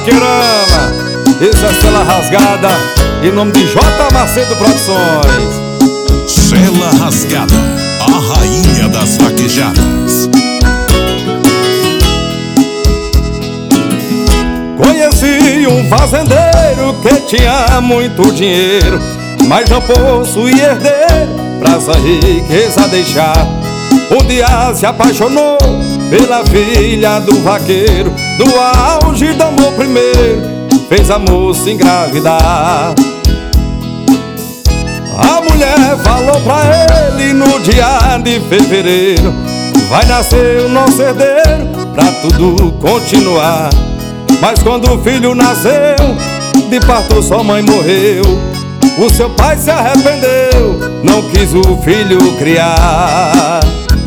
Vaqueirama. Essa é a Cela Rasgada, em nome de J. Macedo Produções. Cela Rasgada, a rainha das vaquejadas. Conheci um fazendeiro que tinha muito dinheiro, mas não possuía herdeiro pra essa riqueza deixar. Um dia se apaixonou pela filha do vaqueiro, no auge do amor primeiro, fez a moça engravidar. A mulher falou pra ele no dia de fevereiro: vai nascer o nosso herdeiro pra tudo continuar. Mas quando o filho nasceu, de parto sua mãe morreu. O seu pai se arrependeu, não quis o filho criar.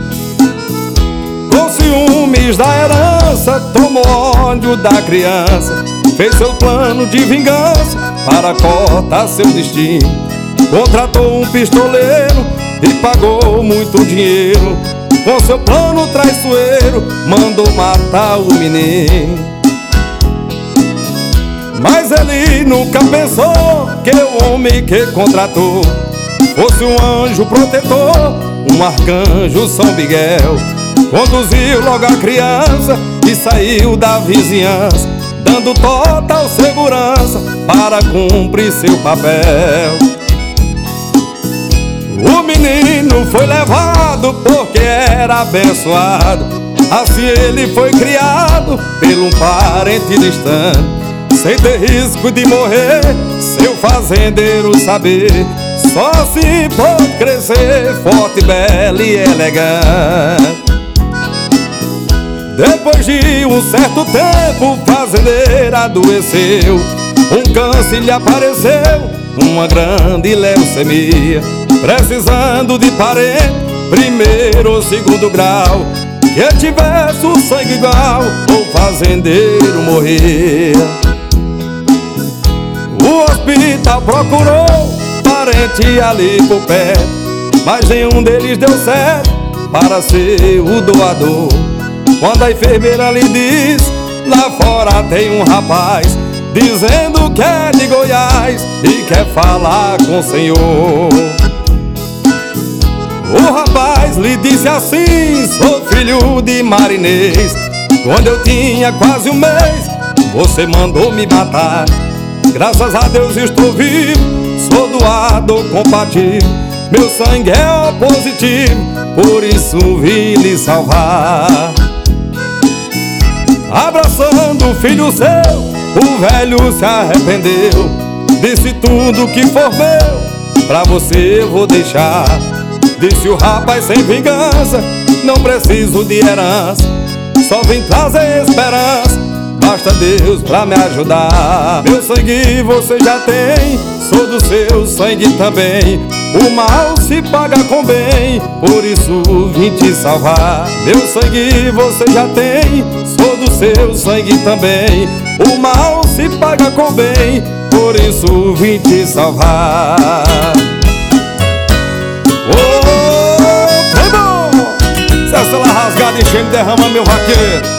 Com ciúmes da herança, tomou ódio da criança, fez seu plano de vingança para cortar seu destino. Contratou um pistoleiro e pagou muito dinheiro. Com seu plano traiçoeiro, mandou matar o menino. Mas ele nunca pensou que o homem que contratou fosse um anjo protetor, um arcanjo São Miguel. Conduziu logo a criança e saiu da vizinhança, dando total segurança para cumprir seu papel. O menino foi levado porque era abençoado, assim ele foi criado por um parente distante. Sem ter risco de morrer, seu fazendeiro saber, só assim pode crescer forte, belo e elegante. Depois de um certo tempo, o fazendeiro adoeceu, um câncer lhe apareceu, uma grande leucemia, precisando de parente, primeiro ou segundo grau, que tivesse o sangue igual, o fazendeiro morria. O hospital procurou parente ali por perto, mas nenhum deles deu certo para ser o doador. Quando a enfermeira lhe diz: lá fora tem um rapaz dizendo que é de Goiás e quer falar com o senhor. O rapaz lhe disse assim: sou filho de marinês, quando eu tinha quase um mês você mandou me matar. Graças a Deus estou vivo, sou doador compatível, meu sangue é O positivo, por isso vim lhe salvar. Abraçando o filho seu, o velho se arrependeu, disse: tudo que for meu, pra você eu vou deixar. Disse o rapaz sem vingança: não preciso de herança, só vim trazer esperança, basta Deus pra me ajudar. Meu sangue você já tem, sou do seu sangue também, o mal se paga com bem, por isso vim te salvar. Meu sangue você já tem, sou do seu sangue também, o mal se paga com bem, por isso vim te salvar. Oh, que bom! Se a Cela Rasgada enchendo derrama, meu vaqueiro.